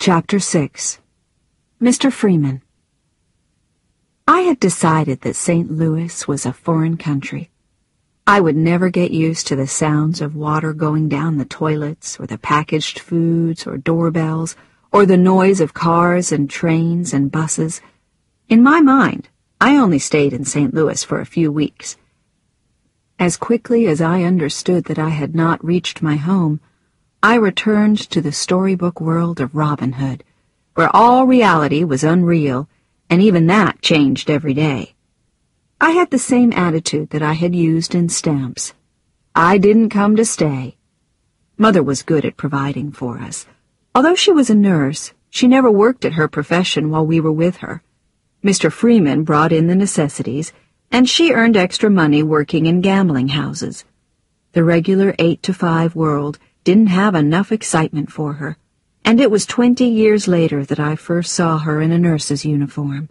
Chapter 6. Mr. Freeman. I had decided that St. Louis was a foreign country. I would never get used to the sounds of water going down the toilets, or the packaged foods, or doorbells, or the noise of cars and trains and buses. In my mind, I only stayed in St. Louis for a few weeks. As quickly as I understood that I had not reached my home, I returned to the storybook world of Robin Hood, where all reality was unreal, and even that changed every day. I had the same attitude that I had used in Stamps. I didn't come to stay. Mother was good at providing for us. Although she was a nurse, she never worked at her profession while we were with her. Mr. Freeman brought in the necessities, and she earned extra money working in gambling houses. The regular 8-to-5 world didn't have enough excitement for her, and it was 20 years later that I first saw her in a nurse's uniform.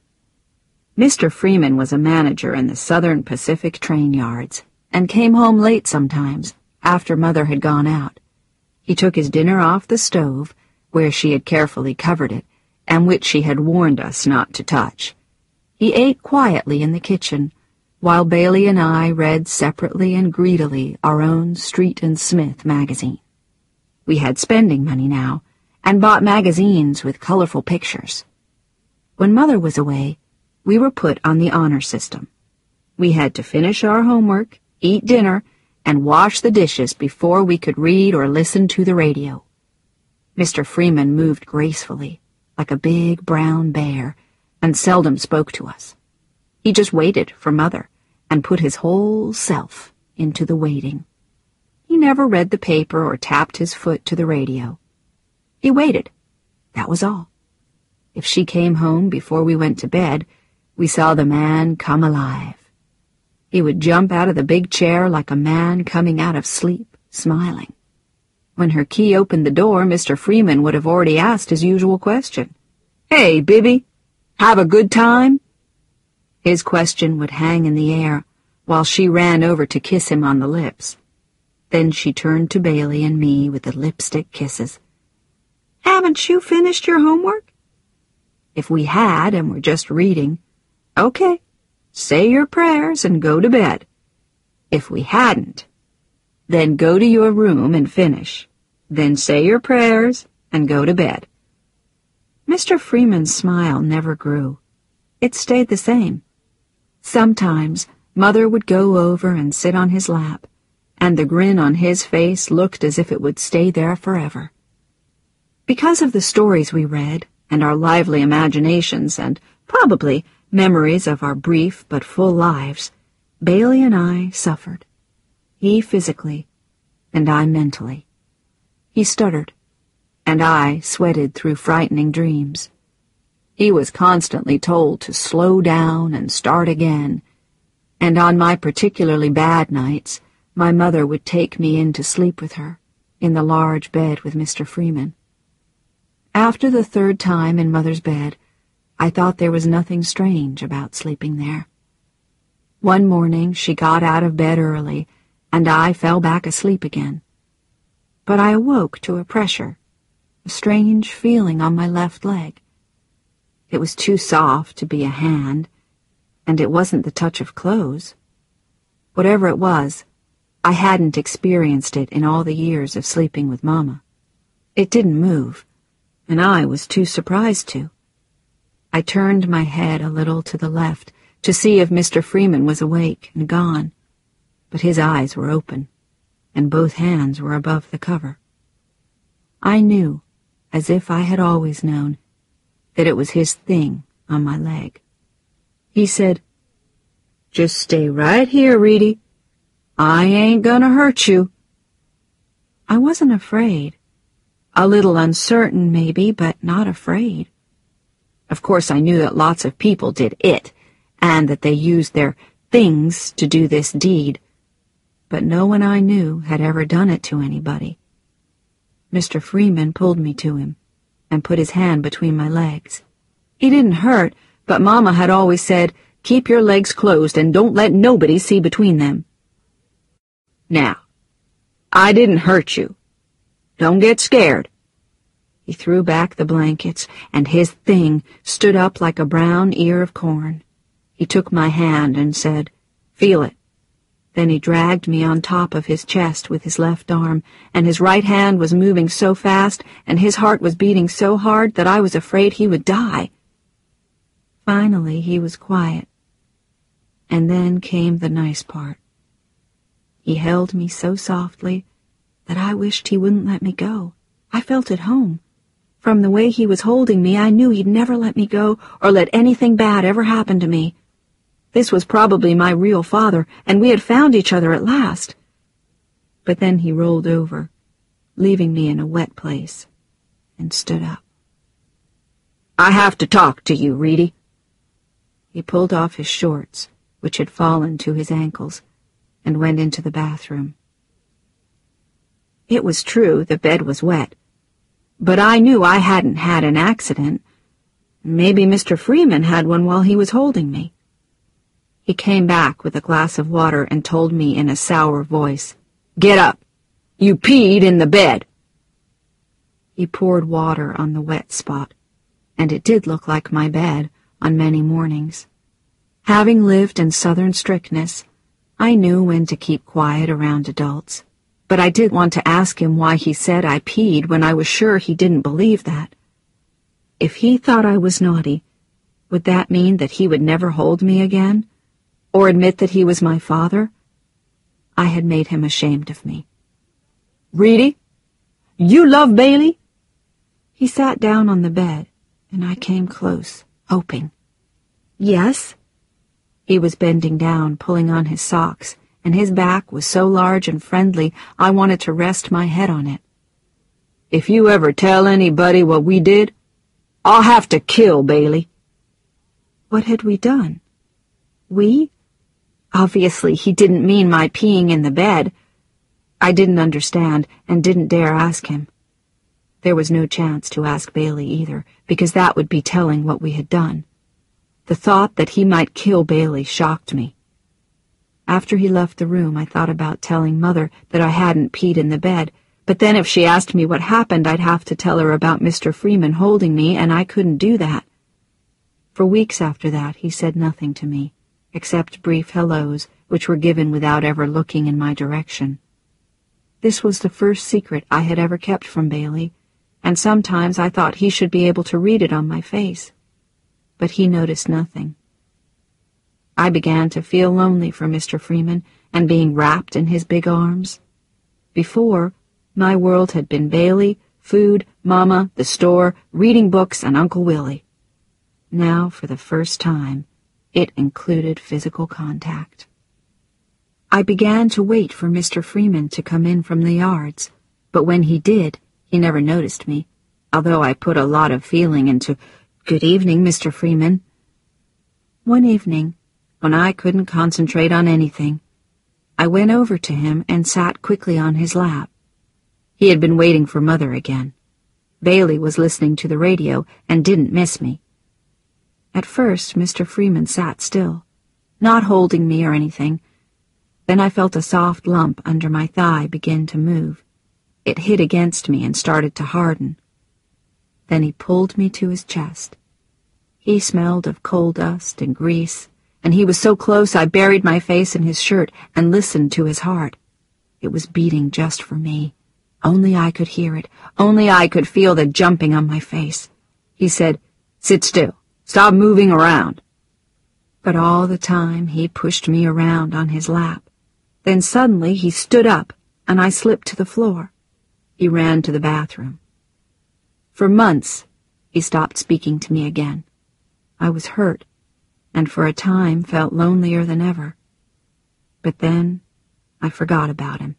Mr. Freeman was a manager in the Southern Pacific train yards, and came home late sometimes, after Mother had gone out. He took his dinner off the stove, where she had carefully covered it, and which she had warned us not to touch. He ate quietly in the kitchen, while Bailey and I read separately and greedily our own Street and Smith magazine. We had spending money now, and bought magazines with colorful pictures. When Mother was away, we were put on the honor system. We had to finish our homework, eat dinner, and wash the dishes before we could read or listen to the radio. Mr. Freeman moved gracefully, like a big brown bear, and seldom spoke to us. He just waited for Mother, and put his whole self into the waiting. He never read the paper or tapped his foot to the radio. He waited. That was all. If she came home before we went to bed, we saw the man come alive. He would jump out of the big chair like a man coming out of sleep, smiling. When her key opened the door, Mr. Freeman would have already asked his usual question. "Hey, Bibby, have a good time?" His question would hang in the air while she ran over to kiss him on the lips. Then she turned to Bailey and me with the lipstick kisses. "Haven't you finished your homework?" If we had and were just reading, okay, say your prayers and go to bed. If we hadn't, then go to your room and finish. Then say your prayers and go to bed. Mr. Freeman's smile never grew. It stayed the same. Sometimes Mother would go over and sit on his lap, and the grin on his face looked as if it would stay there forever. Because of the stories we read, and our lively imaginations, and probably memories of our brief but full lives, Bailey and I suffered. He physically, and I mentally. He stuttered, and I sweated through frightening dreams. He was constantly told to slow down and start again, and on my particularly bad nights, my mother would take me in to sleep with her, in the large bed with Mr. Freeman. After the third time in Mother's bed, I thought there was nothing strange about sleeping there. One morning she got out of bed early, and I fell back asleep again. But I awoke to a pressure, a strange feeling on my left leg. It was too soft to be a hand, and it wasn't the touch of clothes. Whatever it was, I hadn't experienced it in all the years of sleeping with Mama. It didn't move, and I was too surprised to. I turned my head a little to the left to see if Mr. Freeman was awake and gone, but his eyes were open, and both hands were above the cover. I knew, as if I had always known, that it was his thing on my leg. He said, "Just stay right here, Reedy. I ain't gonna hurt you." I wasn't afraid. A little uncertain, maybe, but not afraid. Of course, I knew that lots of people did it, and that they used their things to do this deed, but no one I knew had ever done it to anybody. Mr. Freeman pulled me to him and put his hand between my legs. He didn't hurt, but Mama had always said, "Keep your legs closed and don't let nobody see between them." "Now, I didn't hurt you. Don't get scared." He threw back the blankets, and his thing stood up like a brown ear of corn. He took my hand and said, "Feel it." Then he dragged me on top of his chest with his left arm, and his right hand was moving so fast, and his heart was beating so hard that I was afraid he would die. Finally, he was quiet, and then came the nice part. He held me so softly that I wished he wouldn't let me go. I felt at home. From the way he was holding me, I knew he'd never let me go or let anything bad ever happen to me. This was probably my real father, and we had found each other at last. But then he rolled over, leaving me in a wet place, and stood up. "I have to talk to you, Reedy." He pulled off his shorts, which had fallen to his ankles, and went into the bathroom. It was true the bed was wet, but I knew I hadn't had an accident. Maybe Mr. Freeman had one while he was holding me. He came back with a glass of water and told me in a sour voice, "Get up. You peed in the bed." He poured water on the wet spot, and it did look like my bed on many mornings. Having lived in Southern strictness, I knew when to keep quiet around adults, but I did want to ask him why he said I peed when I was sure he didn't believe that. If he thought I was naughty, would that mean that he would never hold me again? Or admit that he was my father? I had made him ashamed of me. "Reedy, you love Bailey?" He sat down on the bed, and I came close, hoping. "Yes." He was bending down, pulling on his socks, and his back was so large and friendly I wanted to rest my head on it. "If you ever tell anybody what we did, I'll have to kill Bailey." What had we done? We? Obviously, he didn't mean my peeing in the bed. I didn't understand and didn't dare ask him. There was no chance to ask Bailey either, because that would be telling what we had done. The thought that he might kill Bailey shocked me. After he left the room, I thought about telling Mother that I hadn't peed in the bed, but then if she asked me what happened, I'd have to tell her about Mr. Freeman holding me, and I couldn't do that. For weeks after that, he said nothing to me, except brief hellos, which were given without ever looking in my direction. This was the first secret I had ever kept from Bailey, and sometimes I thought he should be able to read it on my face. But he noticed nothing. I began to feel lonely for Mr. Freeman and being wrapped in his big arms. Before, my world had been Bailey, food, Mama, the store, reading books, and Uncle Willie. Now, for the first time, it included physical contact. I began to wait for Mr. Freeman to come in from the yards, but when he did, he never noticed me, although I put a lot of feeling into, "Good evening, Mr. Freeman." One evening, when I couldn't concentrate on anything, I went over to him and sat quickly on his lap. He had been waiting for Mother again. Bailey was listening to the radio and didn't miss me. At first, Mr. Freeman sat still, not holding me or anything. Then I felt a soft lump under my thigh begin to move. It hit against me and started to harden. Then he pulled me to his chest. He smelled of coal dust and grease, and he was so close I buried my face in his shirt and listened to his heart. It was beating just for me. Only I could hear it. Only I could feel the jumping on my face. He said, "Sit still. Stop moving around." But all the time he pushed me around on his lap. Then suddenly he stood up, and I slipped to the floor. He ran to the bathroom. For months, he stopped speaking to me again. I was hurt, and for a time felt lonelier than ever. But then I forgot about him.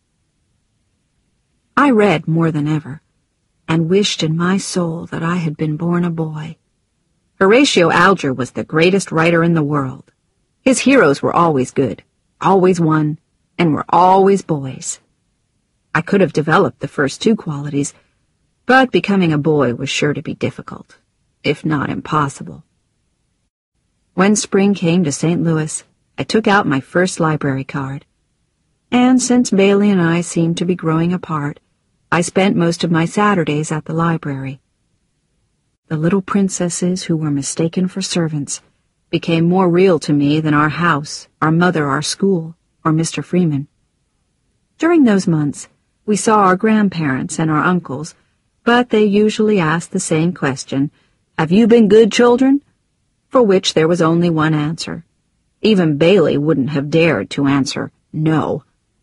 I read more than ever, and wished in my soul that I had been born a boy. Horatio Alger was the greatest writer in the world. His heroes were always good, always won, and were always boys. I could have developed the first two qualities, but becoming a boy was sure to be difficult, if not impossible. When spring came to St. Louis, I took out my first library card. And since Bailey and I seemed to be growing apart, I spent most of my Saturdays at the library. The little princesses who were mistaken for servants became more real to me than our house, our mother, our school, or Mr. Freeman. During those months, we saw our grandparents and our uncles, but they usually asked the same question, "Have you been good children?" For which there was only one answer. Even Bailey wouldn't have dared to answer no.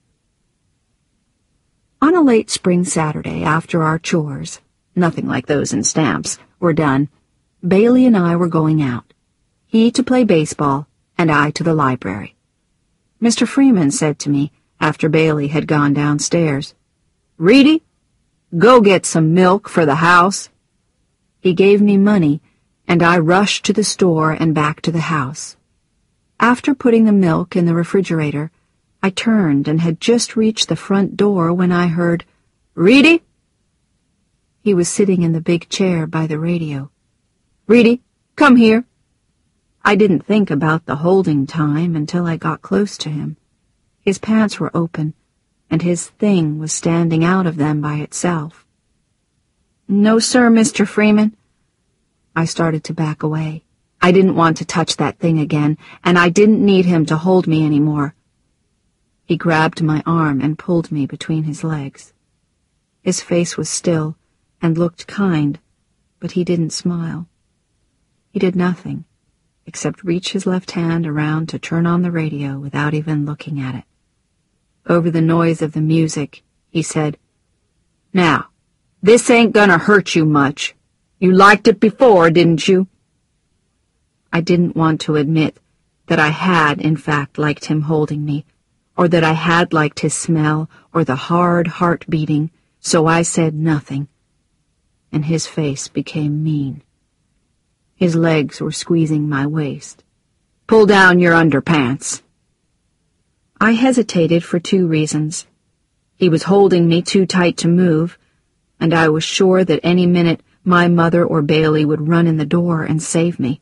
On a late spring Saturday, after our chores, nothing like those in Stamps, were done, Bailey and I were going out. He to play baseball, and I to the library. Mr. Freeman said to me, after Bailey had gone downstairs, "Reedy, go get some milk for the house." He gave me money, and I rushed to the store and back to the house. After putting the milk in the refrigerator, I turned and had just reached the front door when I heard, "Reedy?" He was sitting in the big chair by the radio. "Reedy, come here." I didn't think about the holding time until I got close to him. His pants were open, and his thing was standing out of them by itself. "No, sir, Mr. Freeman." I started to back away. I didn't want to touch that thing again, and I didn't need him to hold me anymore. He grabbed my arm and pulled me between his legs. His face was still and looked kind, but he didn't smile. He did nothing except reach his left hand around to turn on the radio without even looking at it. Over the noise of the music, he said, "Now, this ain't gonna hurt you much. You liked it before, didn't you?" I didn't want to admit that I had, in fact, liked him holding me, or that I had liked his smell or the hard heart beating, so I said nothing, and his face became mean. His legs were squeezing my waist. "Pull down your underpants." I hesitated for 2 reasons. He was holding me too tight to move, and I was sure that any minute my mother or Bailey would run in the door and save me.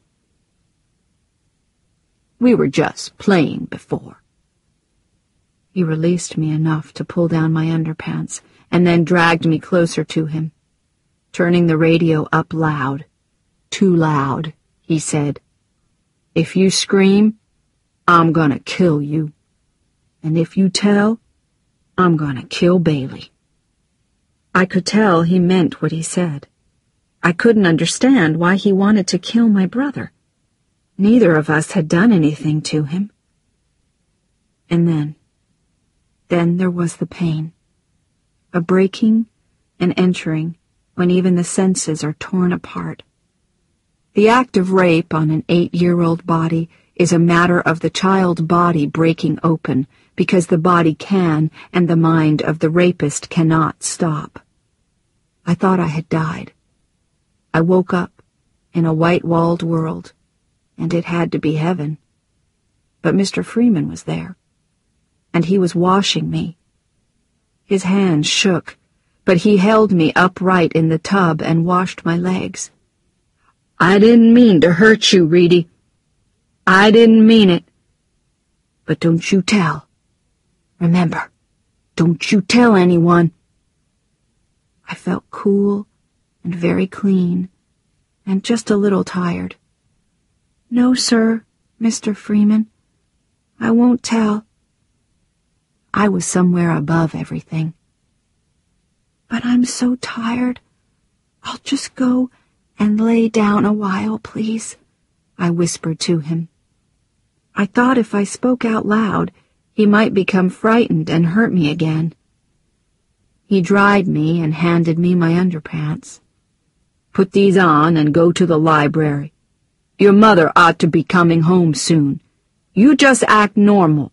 "We were just playing before." He released me enough to pull down my underpants and then dragged me closer to him. Turning the radio up loud, too loud, he said, "If you scream, I'm gonna kill you. And if you tell, I'm gonna kill Bailey." I could tell he meant what he said. I couldn't understand why he wanted to kill my brother. Neither of us had done anything to him. And then there was the pain, a breaking and entering when even the senses are torn apart. The act of rape on an 8-year-old body is a matter of the child body breaking open because the body can and the mind of the rapist cannot stop. I thought I had died. I woke up in a white-walled world, and it had to be heaven. But Mr. Freeman was there, and he was washing me. His hands shook, but he held me upright in the tub and washed my legs. "I didn't mean to hurt you, Reedy. I didn't mean it. But don't you tell. Remember, don't you tell anyone." I felt cool and very clean, and just a little tired. "No, sir, Mr. Freeman. I won't tell." I was somewhere above everything. "But I'm so tired. I'll just go and lay down a while, please," I whispered to him. I thought if I spoke out loud, he might become frightened and hurt me again. He dried me and handed me my underpants. "Put these on and go to the library. Your mother ought to be coming home soon. You just act normal."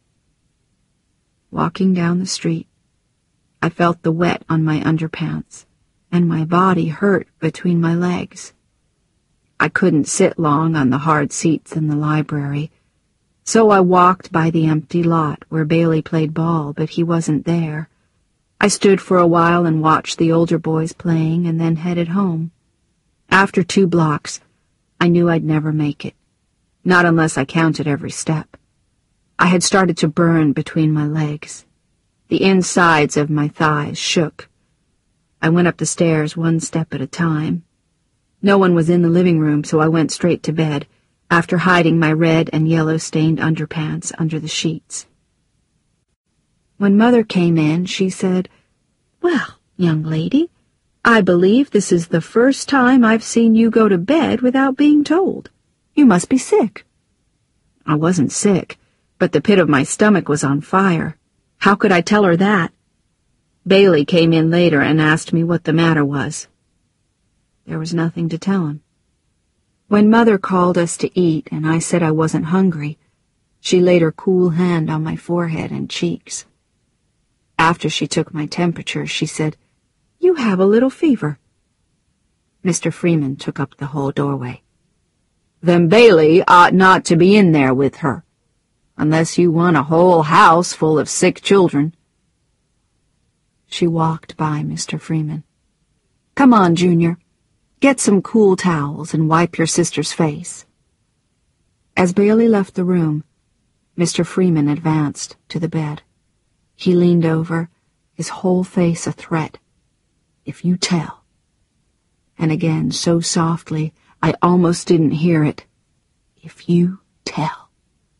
Walking down the street, I felt the wet on my underpants, and my body hurt between my legs. I couldn't sit long on the hard seats in the library, so I walked by the empty lot where Bailey played ball, but he wasn't there. I stood for a while and watched the older boys playing and then headed home. After 2 blocks, I knew I'd never make it, not unless I counted every step. I had started to burn between my legs. The insides of my thighs shook. I went up the stairs one step at a time. No one was in the living room, so I went straight to bed, after hiding my red and yellow-stained underpants under the sheets. When Mother came in, she said, "Well, young lady, I believe this is the first time I've seen you go to bed without being told. You must be sick." I wasn't sick, but the pit of my stomach was on fire. How could I tell her that? Bailey came in later and asked me what the matter was. There was nothing to tell him. When Mother called us to eat and I said I wasn't hungry, she laid her cool hand on my forehead and cheeks. After she took my temperature, she said, "You have a little fever." Mr. Freeman took up the whole doorway. "Then Bailey ought not to be in there with her, unless you want a whole house full of sick children." She walked by Mr. Freeman. "Come on, Junior. Get some cool towels and wipe your sister's face." As Bailey left the room, Mr. Freeman advanced to the bed. He leaned over, his whole face a threat. "If you tell." And again, so softly, I almost didn't hear it. "If you tell."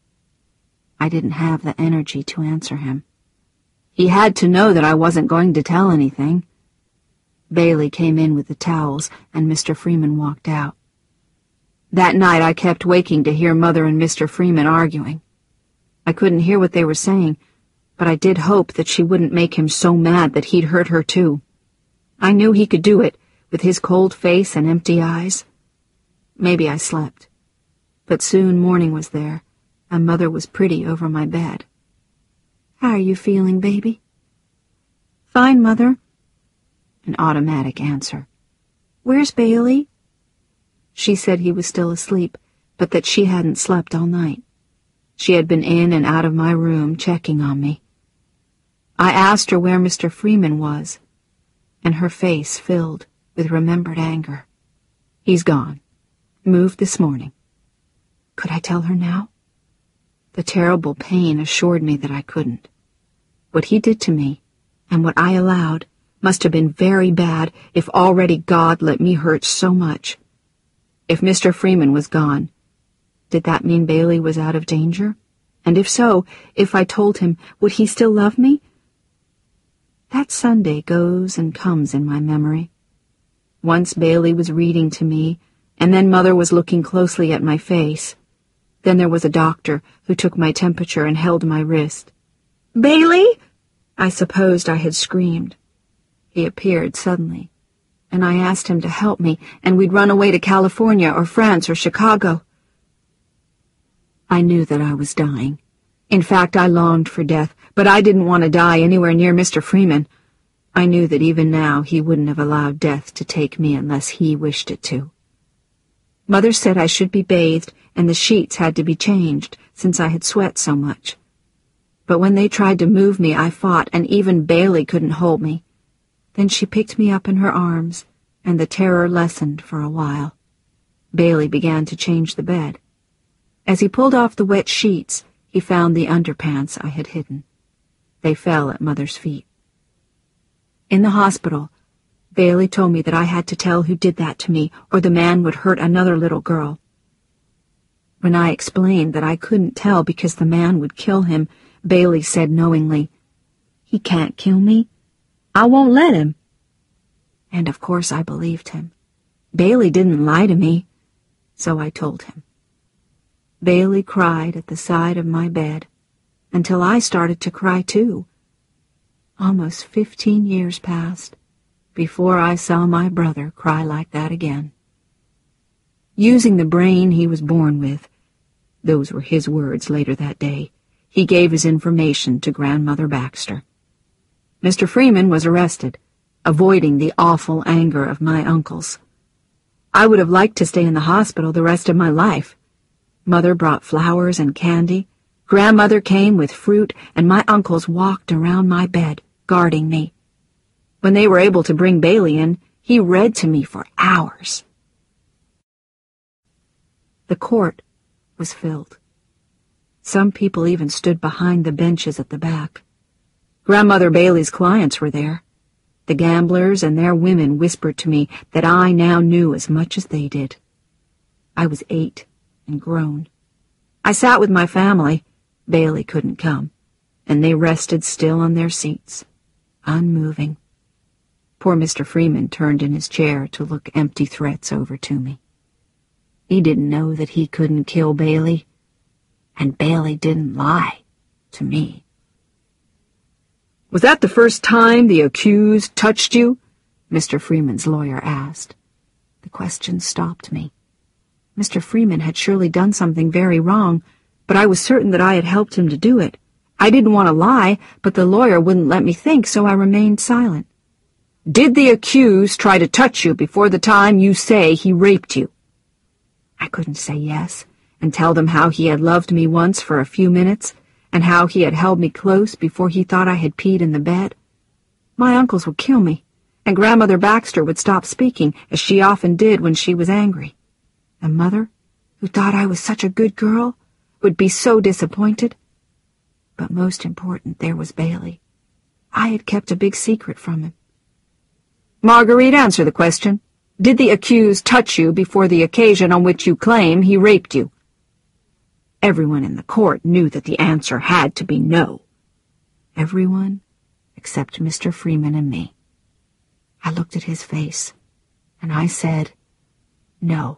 I didn't have the energy to answer him. He had to know that I wasn't going to tell anything. Bailey came in with the towels, and Mr. Freeman walked out. That night I kept waking to hear Mother and Mr. Freeman arguing. I couldn't hear what they were saying, but I did hope that she wouldn't make him so mad that he'd hurt her too. I knew he could do it, with his cold face and empty eyes. Maybe I slept. But soon morning was there, and Mother was pretty over my bed. "How are you feeling, baby?" "Fine, Mother." An automatic answer. "Where's Bailey?" She said he was still asleep, but that she hadn't slept all night. She had been in and out of my room checking on me. I asked her where Mr. Freeman was, and her face filled with remembered anger. "He's gone. Moved this morning." Could I tell her now? The terrible pain assured me that I couldn't. What he did to me, and what I allowed, must have been very bad if already God let me hurt so much. If Mr. Freeman was gone, did that mean Bailey was out of danger? And if so, if I told him, would he still love me? That Sunday goes and comes in my memory. Once Bailey was reading to me, and then Mother was looking closely at my face. Then there was a doctor who took my temperature and held my wrist. "Bailey!" I supposed I had screamed. He appeared suddenly, and I asked him to help me, and we'd run away to California or France or Chicago. I knew that I was dying. In fact, I longed for death, but I didn't want to die anywhere near Mr. Freeman. I knew that even now he wouldn't have allowed death to take me unless he wished it to. Mother said I should be bathed, and the sheets had to be changed, since I had sweat so much. But when they tried to move me, I fought, and even Bailey couldn't hold me. Then she picked me up in her arms, and the terror lessened for a while. Bailey began to change the bed. As he pulled off the wet sheets, he found the underpants I had hidden. They fell at Mother's feet. In the hospital, Bailey told me that I had to tell who did that to me, or the man would hurt another little girl. When I explained that I couldn't tell because the man would kill him, Bailey said knowingly, "He can't kill me. I won't let him." And of course I believed him. Bailey didn't lie to me, so I told him. Bailey cried at the side of my bed until I started to cry too. Almost 15 years passed before I saw my brother cry like that again. Using the brain he was born with, those were his words later that day, he gave his information to Grandmother Baxter. Mr. Freeman was arrested, avoiding the awful anger of my uncles. I would have liked to stay in the hospital the rest of my life. Mother brought flowers and candy. Grandmother came with fruit, and my uncles walked around my bed, guarding me. When they were able to bring Bailey in, he read to me for hours. The court was filled. Some people even stood behind the benches at the back. Grandmother Bailey's clients were there. The gamblers and their women whispered to me that I now knew as much as they did. I was 8 and grown. I sat with my family. Bailey couldn't come, and they rested still on their seats, unmoving. Poor Mr. Freeman turned in his chair to look empty threats over to me. He didn't know that he couldn't kill Bailey, and Bailey didn't lie to me. "Was that the first time the accused touched you?" Mr. Freeman's lawyer asked. The question stopped me. Mr. Freeman had surely done something very wrong, but I was certain that I had helped him to do it. I didn't want to lie, but the lawyer wouldn't let me think, so I remained silent. "Did the accused try to touch you before the time you say he raped you?" I couldn't say yes and tell them how he had loved me once for a few minutes and how he had held me close before he thought I had peed in the bed. My uncles would kill me, and Grandmother Baxter would stop speaking, as she often did when she was angry. And Mother, who thought I was such a good girl, would be so disappointed. But most important, there was Bailey. I had kept a big secret from him. "Marguerite, answer the question. Did the accused touch you before the occasion on which you claim he raped you?" Everyone in the court knew that the answer had to be no. Everyone except Mr. Freeman and me. I looked at his face, and I said, "No."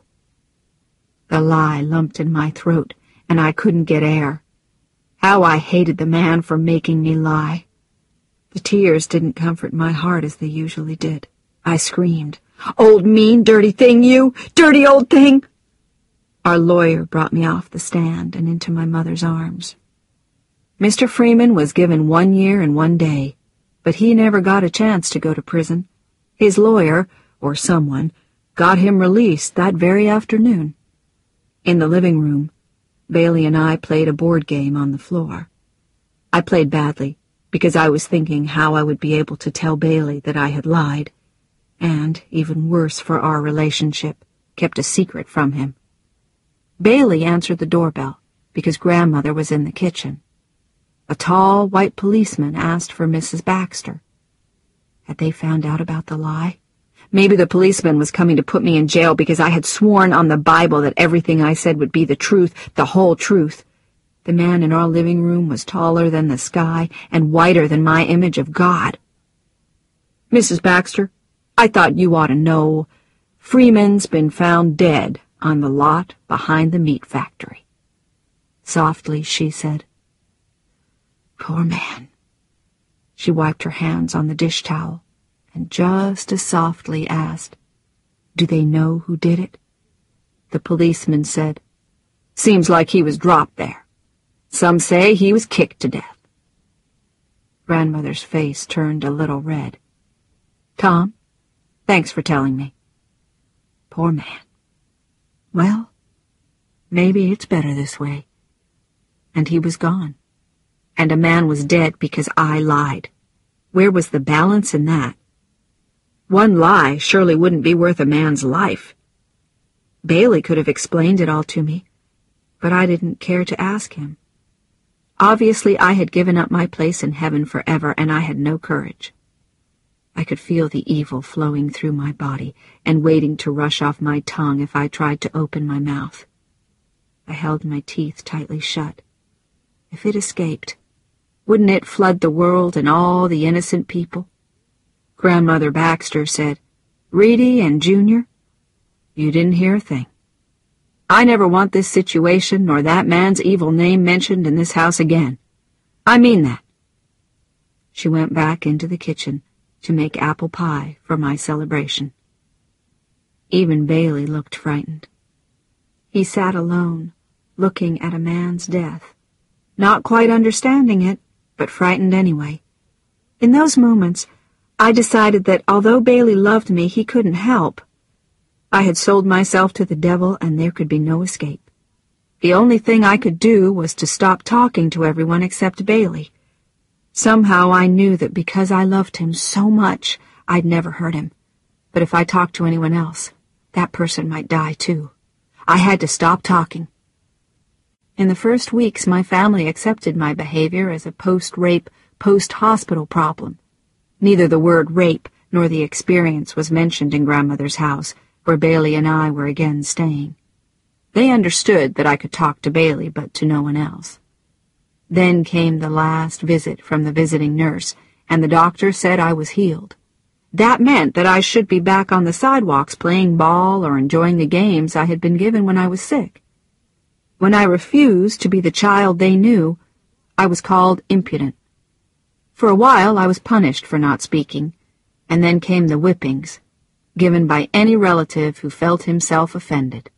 The lie lumped in my throat, and I couldn't get air. How I hated the man for making me lie. The tears didn't comfort my heart as they usually did. I screamed, "Old mean, dirty thing, you! Dirty old thing!" Our lawyer brought me off the stand and into my mother's arms. Mr. Freeman was given 1 year and 1 day, but he never got a chance to go to prison. His lawyer, or someone, got him released that very afternoon. In the living room, Bailey and I played a board game on the floor. I played badly, because I was thinking how I would be able to tell Bailey that I had lied, and, even worse for our relationship, kept a secret from him. Bailey answered the doorbell, because Grandmother was in the kitchen. A tall, white policeman asked for Mrs. Baxter. Had they found out about the lie? Maybe the policeman was coming to put me in jail because I had sworn on the Bible that everything I said would be the truth, the whole truth. The man in our living room was taller than the sky and whiter than my image of God. "Mrs. Baxter, I thought you ought to know. Freeman's been found dead on the lot behind the meat factory." Softly, she said, "Poor man." She wiped her hands on the dish towel and just as softly asked, "Do they know who did it?" The policeman said, "Seems like he was dropped there. Some say he was kicked to death." Grandmother's face turned a little red. "Tom, thanks for telling me." "Poor man. Well, maybe it's better this way." And he was gone. And a man was dead because I lied. Where was the balance in that? One lie surely wouldn't be worth a man's life. Bailey could have explained it all to me, but I didn't care to ask him. Obviously, I had given up my place in heaven forever, and I had no courage. I could feel the evil flowing through my body and waiting to rush off my tongue if I tried to open my mouth. I held my teeth tightly shut. If it escaped, wouldn't it flood the world and all the innocent people? Grandmother Baxter said, "Reedy and Junior, you didn't hear a thing. I never want this situation nor that man's evil name mentioned in this house again. I mean that." She went back into the kitchen to make apple pie for my celebration. Even Bailey looked frightened. He sat alone, looking at a man's death, not quite understanding it, but frightened anyway. In those moments, I decided that although Bailey loved me, he couldn't help. I had sold myself to the devil, and there could be no escape. The only thing I could do was to stop talking to everyone except Bailey. Somehow I knew that because I loved him so much, I'd never hurt him. But if I talked to anyone else, that person might die too. I had to stop talking. In the first weeks, my family accepted my behavior as a post-rape, post-hospital problem. Neither the word rape nor the experience was mentioned in Grandmother's house, where Bailey and I were again staying. They understood that I could talk to Bailey, but to no one else. Then came the last visit from the visiting nurse, and the doctor said I was healed. That meant that I should be back on the sidewalks playing ball or enjoying the games I had been given when I was sick. When I refused to be the child they knew, I was called impudent. For a while I was punished for not speaking, and then came the whippings, given by any relative who felt himself offended.